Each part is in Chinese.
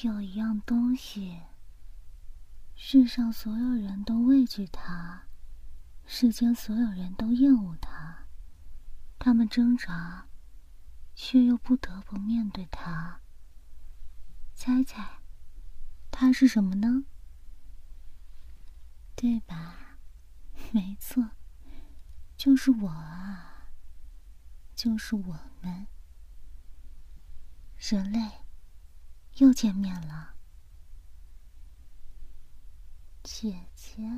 有一样东西，世上所有人都畏惧它，世间所有人都厌恶它，他们挣扎，却又不得不面对它。猜猜，它是什么呢？对吧？没错，就是我啊，就是我们，人类又见面了。姐姐，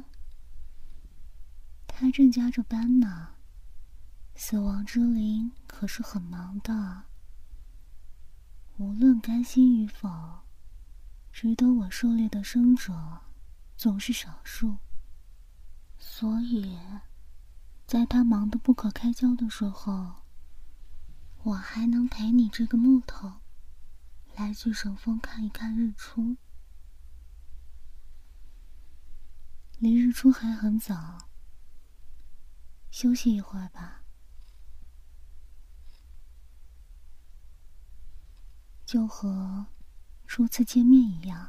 她正加着班呢。死亡之灵可是很忙的，无论甘心与否，值得我狩猎的生者总是少数。所以，在他忙得不可开交的时候，我还能陪你这个木头来去神峰看一看日出。离日出还很早，休息一会儿吧。就和初次见面一样。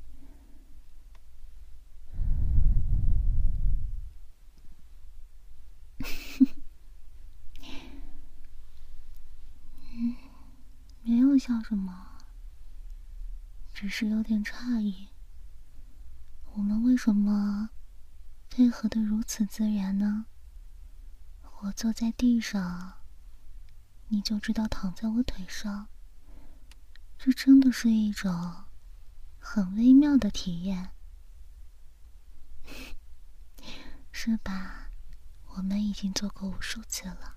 没有笑什么，只是有点诧异。我们为什么配合得如此自然呢？我坐在地上，你就知道躺在我腿上，这真的是一种很微妙的体验，是吧？我们已经做过无数次了。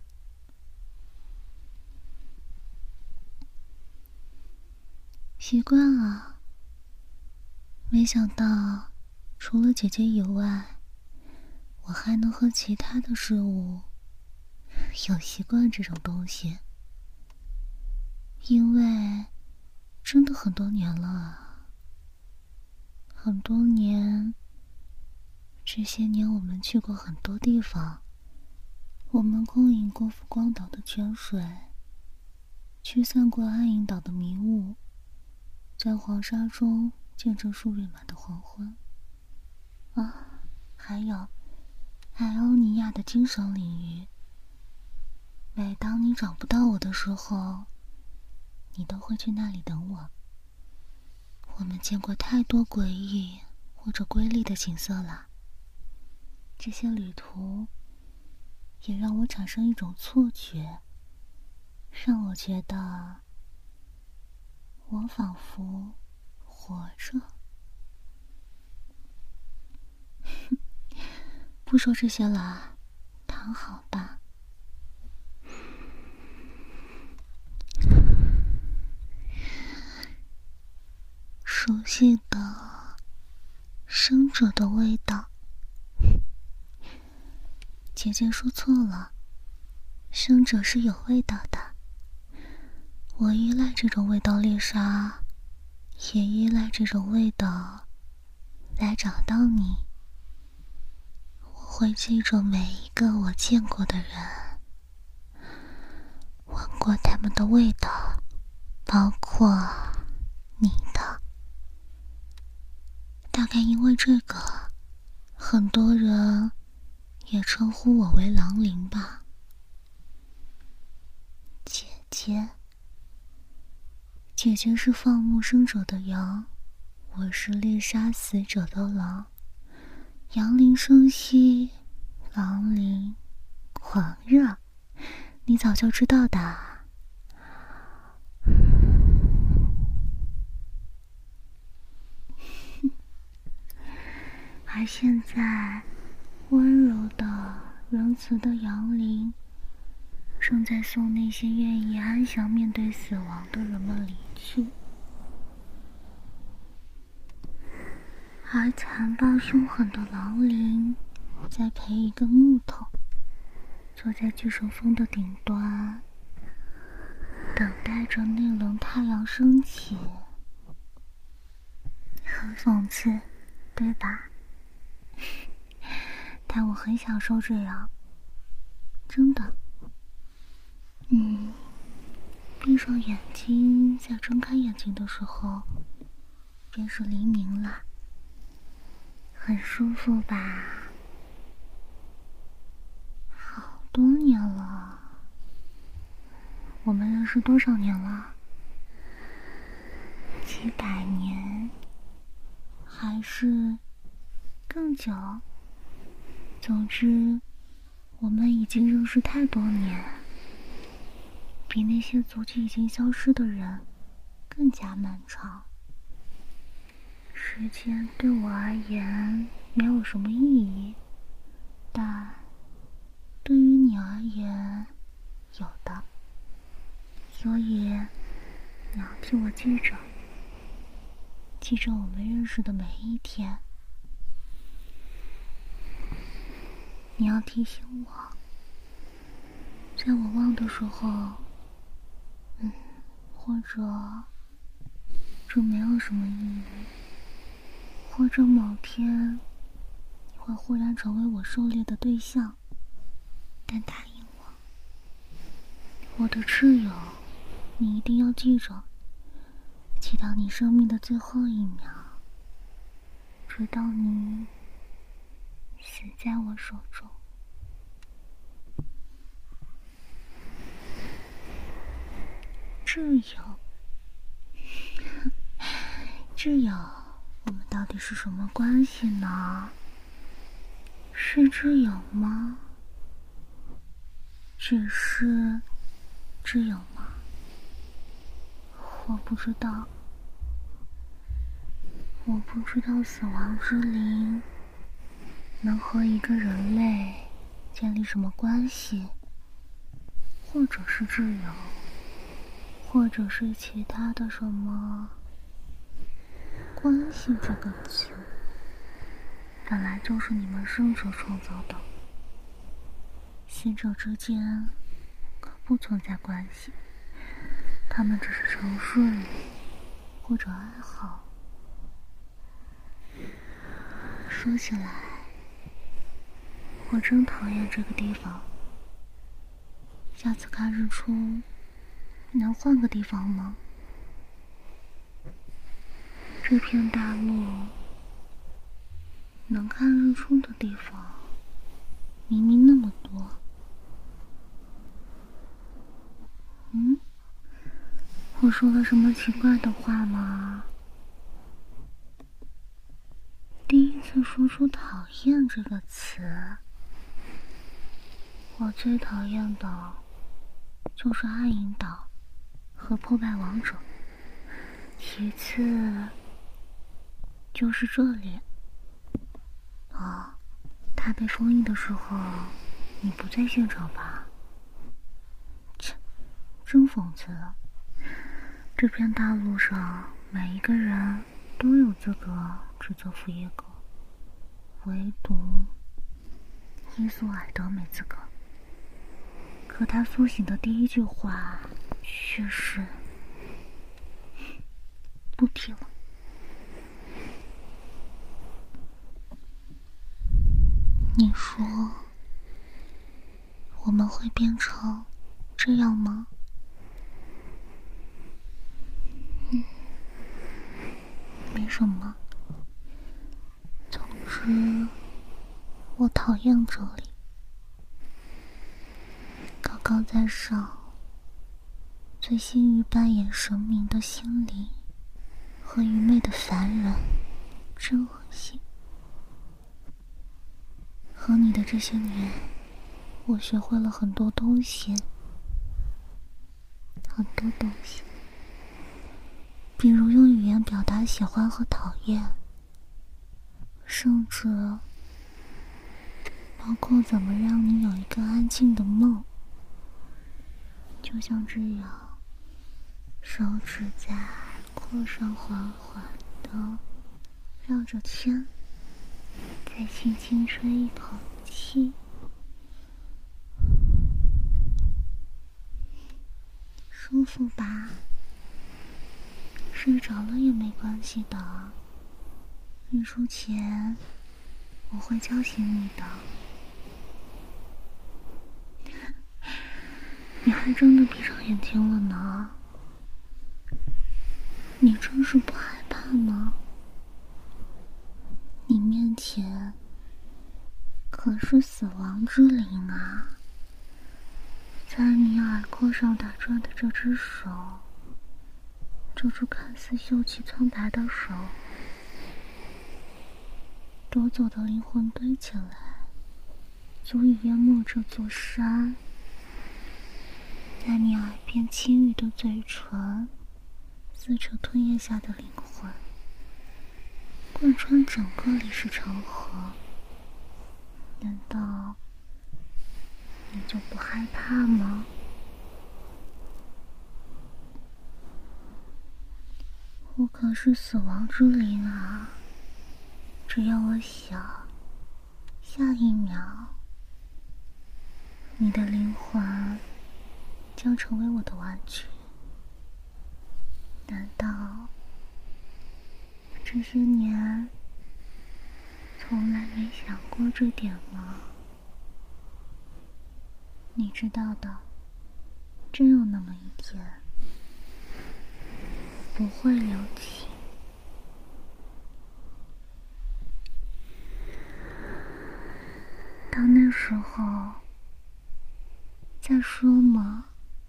习惯啊，没想到除了姐姐以外，我还能和其他的事物有习惯这种东西。因为真的很多年了啊，很多年，这些年我们去过很多地方，我们共饮过浮光岛的泉水，驱散过暗影岛的迷雾，在黄沙中见证数月满的黄昏。啊，还有艾欧尼亚的精神领域。每当你找不到我的时候，你都会去那里等我。我们见过太多诡异或者瑰丽的景色了，这些旅途也让我产生一种错觉，让我觉得我仿佛活着。不说这些了，躺好吧。熟悉的生者的味道。姐姐说错了，生者是有味道的。我依赖这种味道猎杀，也依赖这种味道来找到你。我会记住每一个我见过的人，闻过他们的味道，包括你的。大概因为这个，很多人也称呼我为狼灵吧。姐姐，姐姐是放牧生者的羊，我是猎杀死者的狼。羊铃声息，狼灵狂热，你早就知道的。而现在，温柔的、仁慈的羊铃正在送那些愿意安详面对死亡的人们离去，而残暴凶狠的狼灵在陪一根木头，坐在巨神峰的顶端，等待着那轮太阳升起。很讽刺，对吧？但我很享受这样，真的。闭上眼睛，再睁开眼睛的时候， 便是黎明了，很舒服吧？好多年了，我们认识多少年了？几百年，还是更久？总之，我们已经认识太多年，比那些足迹已经消失的人更加漫长。时间对我而言没有什么意义，但对于你而言有的，所以你要替我记着，记着我们认识的每一天。你要提醒我，在我忘的时候，或者这没有什么意义，或者某天你会忽然成为我狩猎的对象，但答应我，我的挚友，你一定要记着，记到你生命的最后一秒，直到你死在我手中。挚友，挚友，我们到底是什么关系呢？是挚友吗？只是挚友吗？我不知道。我不知道死亡之灵能和一个人类建立什么关系，或者是挚友，或者是其他的什么关系这个词，本来就是你们生者创造的，死者之间可不存在关系，他们只是陈述语或者爱好。说起来，我真讨厌这个地方。下次看日出，能换个地方吗？这片大陆能看日出的地方明明那么多。我说了什么奇怪的话吗？第一次说出讨厌这个词，我最讨厌的就是暗影岛和破败王者，其次就是这里。哦，他被封印的时候你不在现场吧？切，真讽刺。这片大陆上每一个人都有资格指责福耶格，唯独伊索尔德没资格。可他苏醒的第一句话却是不提了。你说我们会变成这样吗？没什么，总之我讨厌这里。高高在上，醉心于扮演神明的心灵和愚昧的凡人，真恶心。和你的这些年，我学会了很多东西，很多东西，比如用语言表达喜欢和讨厌，甚至包括怎么让你有一个安静的梦。就像这样，手指在廓上缓缓地绕着圈，再轻轻吹一口气，舒服吧？睡着了也没关系的，日出前我会叫醒你的。你还真的闭上眼睛了呢，你真是不害怕吗？你面前可是死亡之灵啊！在你耳廓上打转的这只手，这只看似秀气苍白的手，夺走的灵魂堆起来，足以淹没这座山。在你耳边轻语的嘴唇，撕扯吞咽下的灵魂，贯穿整个历史长河。难道你就不害怕吗？我可是死亡之灵啊！只要我想，下一秒，你的灵魂将成为我的玩具。难道这些年从来没想过这点吗？你知道的，真有那么一天，不会留情。到那时候再说嘛。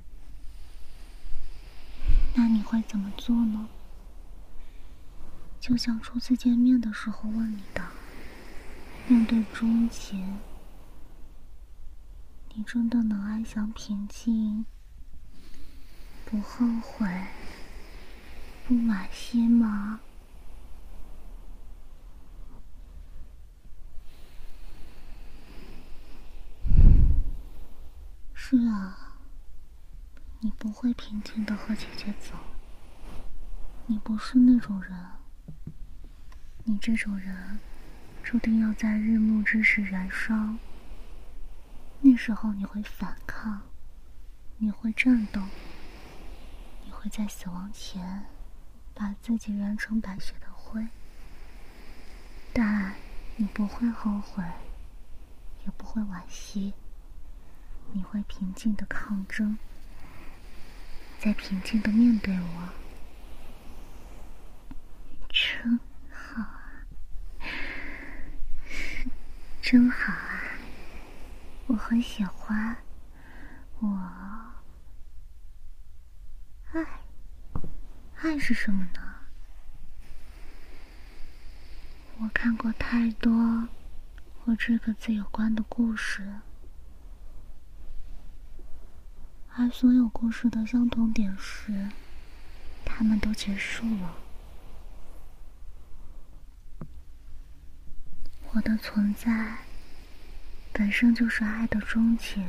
那你会怎么做呢？就像初次见面的时候问你的，面对终结，你真的能安详平静，不后悔，不惋惜吗？是啊，你不会平静地和姐姐走，你不是那种人。你这种人注定要在日暮之时燃烧，那时候你会反抗，你会战斗，你会在死亡前把自己燃成白雪的灰，但你不会后悔，也不会惋惜，你会平静地抗争，再平静地面对我。真好啊，真好啊，我很喜欢。爱是什么呢？我看过太多和这个字有关的故事，而所有故事的相同点是，它们都结束了。我的存在本身就是爱的终结，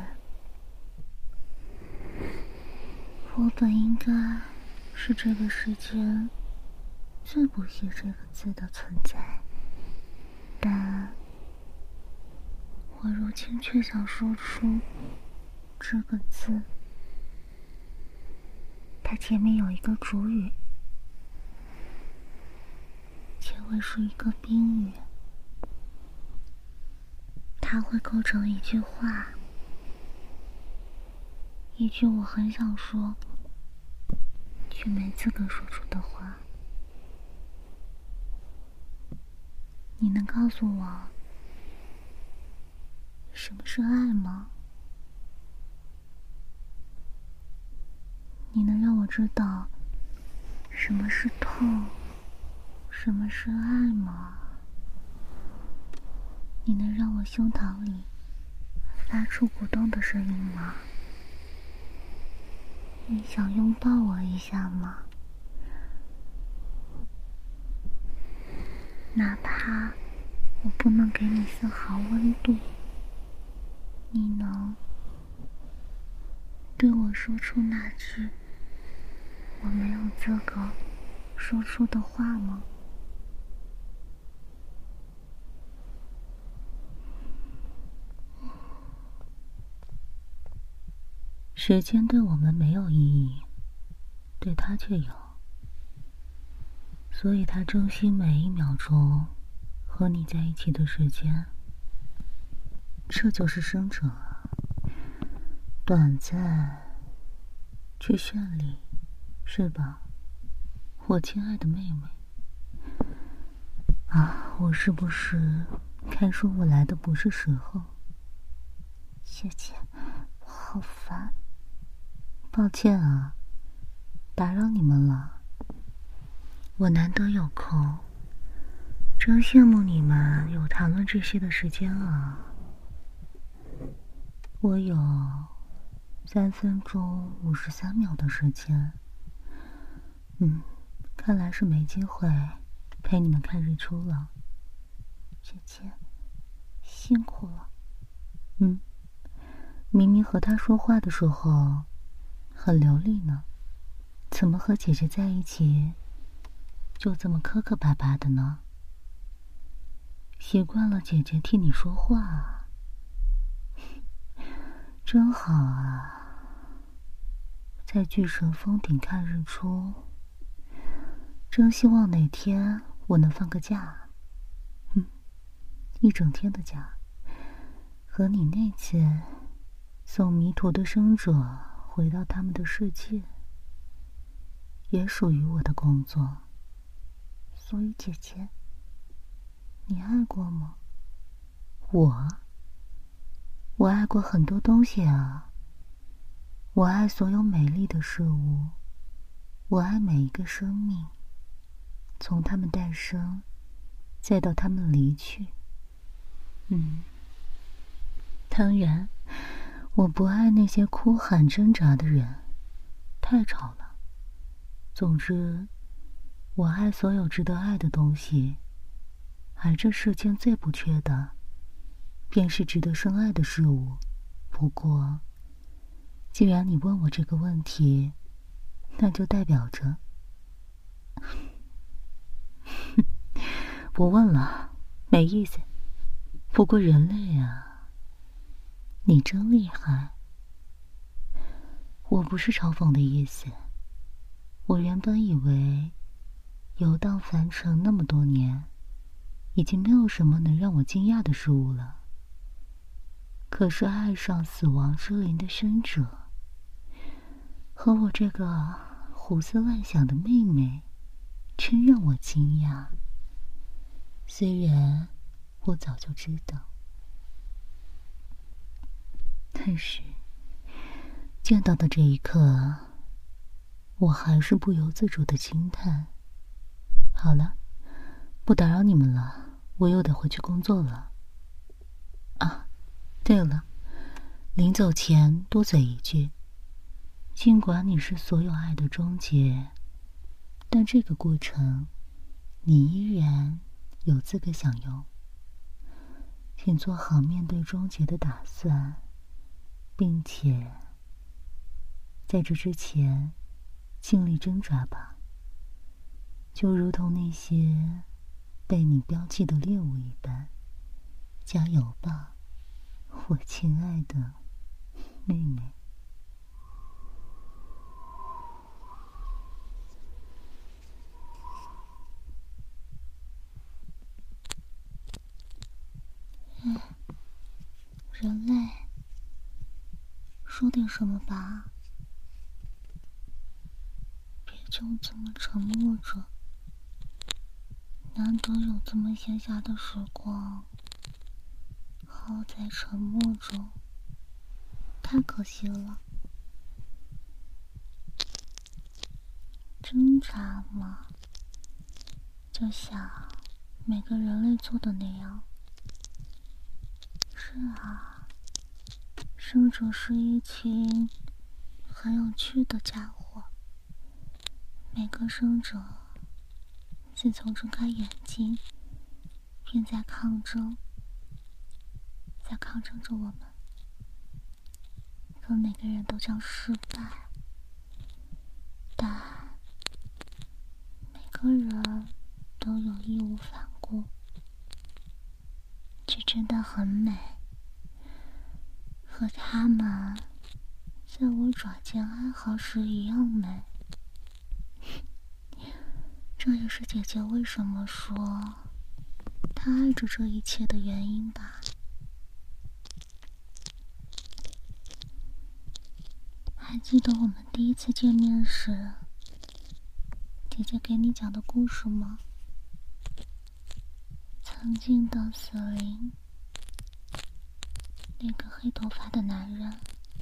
我本应该是这个世间最不屑这个字的存在，但我如今却想说出这个字。它前面有一个主语，结尾是一个宾语，它会构成一句话，一句我很想说却没资格说出的话。你能告诉我什么是爱吗？你能让我知道什么是痛，什么是爱吗？你能让我胸膛里发出鼓动的声音吗？你想拥抱我一下吗？哪怕我不能给你丝毫温度，你能对我说出那句我没有资格说出的话吗？时间对我们没有意义，对他却有，所以他珍惜每一秒钟和你在一起的时间。这就是生者啊，短暂却绚丽，是吧，我亲爱的妹妹？ 啊，我是不是看书我来的不是时候？姐姐，我好烦。抱歉啊，打扰你们了。我难得有空，真羡慕你们有谈论这些的时间啊。我有3分钟53秒的时间。看来是没机会陪你们看日出了。姐姐，辛苦了。明明和他说话的时候很流利呢，怎么和姐姐在一起就这么磕磕巴巴的呢？习惯了姐姐替你说话，真好啊！在巨神峰顶看日出，真希望哪天我能放个假，一整天的假，和你那次送迷途的生者回到他们的世界，也属于我的工作。所以姐姐，你爱过吗？我爱过很多东西啊。我爱所有美丽的事物，我爱每一个生命，从他们诞生，再到他们离去。当然，我不爱那些哭喊挣扎的人，太吵了。总之，我爱所有值得爱的东西，而这世间最不缺的，便是值得深爱的事物。不过，既然你问我这个问题，那就代表着不问了，没意思。不过人类啊，你真厉害。我不是嘲讽的意思。我原本以为游荡凡尘那么多年，已经没有什么能让我惊讶的事物了。可是爱上死亡之灵的生者，和我这个胡思乱想的妹妹，真让我惊讶。虽然我早就知道，但是见到的这一刻，我还是不由自主的惊叹。好了，不打扰你们了，我又得回去工作了。啊，对了，临走前多嘴一句，尽管你是所有爱的终结，但这个过程，你依然有资格享有。请做好面对终结的打算，并且在这之前尽力挣扎吧，就如同那些被你标记的猎物一般。加油吧，我亲爱的妹妹。人类，说点什么吧，别就这么沉默着。难得有这么闲暇的时光，耗在沉默中，太可惜了。挣扎嘛，就像每个人类做的那样。是啊，生者是一群很有趣的家伙。每个生者自从睁开眼睛，便在抗争，在抗争着我们。可每个人都将失败，但每个人都有义无反顾。这真的很美，和他们在我爪尖哀嚎时一样美。这也是姐姐为什么说她爱着这一切的原因吧。还记得我们第一次见面时，姐姐给你讲的故事吗？ 曾经的死灵，那个黑头发的男人，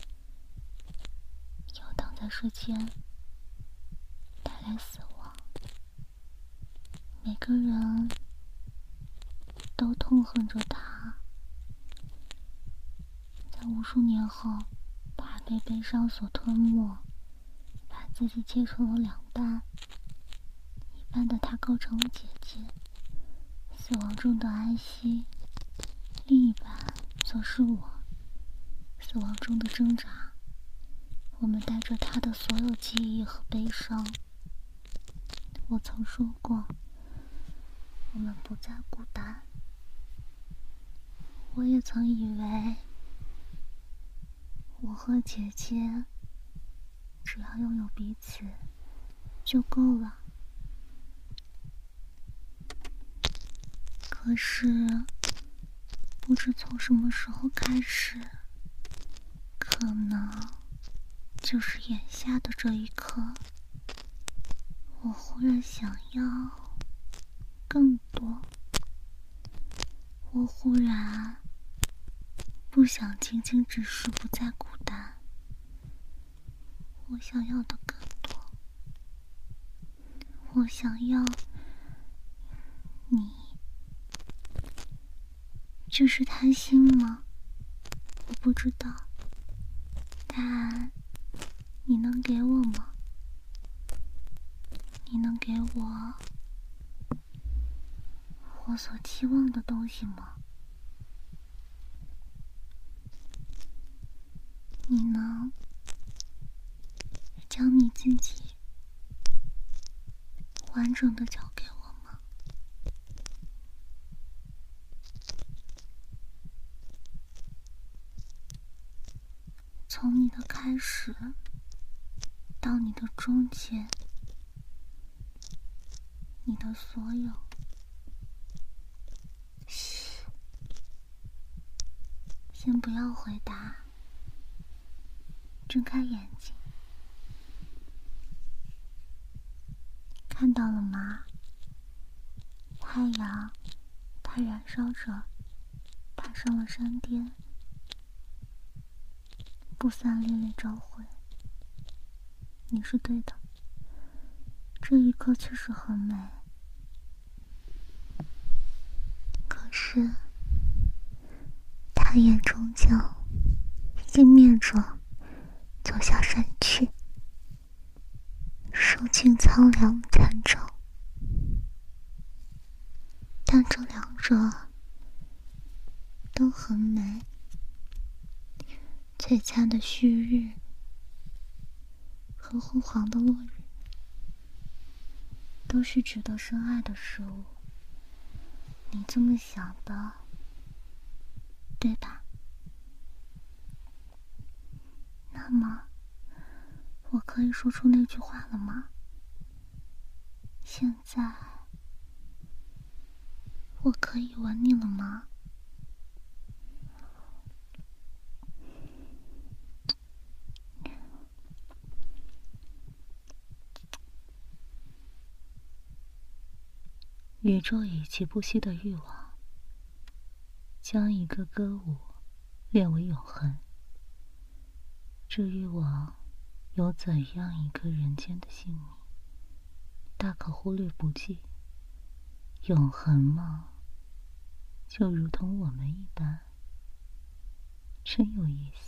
游荡在世间，带来死亡。每个人都痛恨着他，在无数年后，他被悲伤所吞没，把自己切成了两半，一半的他构成了姐姐，死亡中的安息，另一半则是我，死亡中的挣扎。我们带着他的所有记忆和悲伤。我曾说过，我们不再孤单。我也曾以为，我和姐姐只要拥有彼此就够了。可是，不知从什么时候开始，可能就是眼下的这一刻，我忽然想要更多。我忽然不想仅仅只是不再孤单，我想要的更多。我想要你。这是贪心吗？我不知道，但你能给我吗？你能给我所期望的东西吗？你能将你自己完整的交给我吗？从你的开始到你的终结，你的所有。嘘，先不要回答，睁开眼睛。看到了吗？太阳，它燃烧着，爬上了山巅，不散烈烈照辉。你是对的，这一刻确实很美。可是，它也终将湮灭着，走向山去，数尽苍凉残照。但这两者都很美，璀璨的旭日和昏黄的落日，都是值得深爱的事物。你这么想的，对吧？那么，我可以说出那句话了吗？现在，我可以吻你了吗？ 宇宙以其不息的欲望，将一个歌舞炼为永恒。这欲望有怎样一个人间的性命，大可忽略不计。永恒嘛，就如同我们一般，真有意思。